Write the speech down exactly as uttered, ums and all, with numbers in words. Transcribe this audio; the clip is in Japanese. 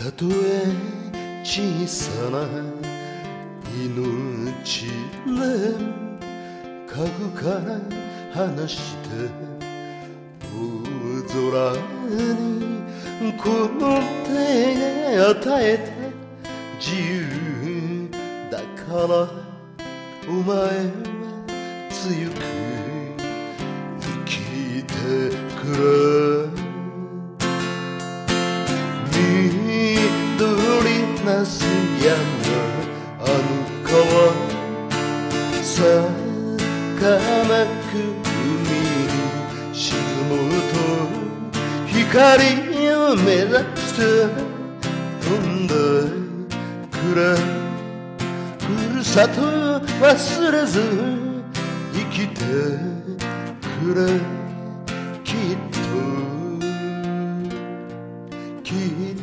たとえ小さな命でも家具から離して大空にこの手が与えた自由だからお前は強く生きてくれ緑なす山あの川儚く海に沈むと光を目指して飛んでくれふるさとを忘れず生きてくれきっときっと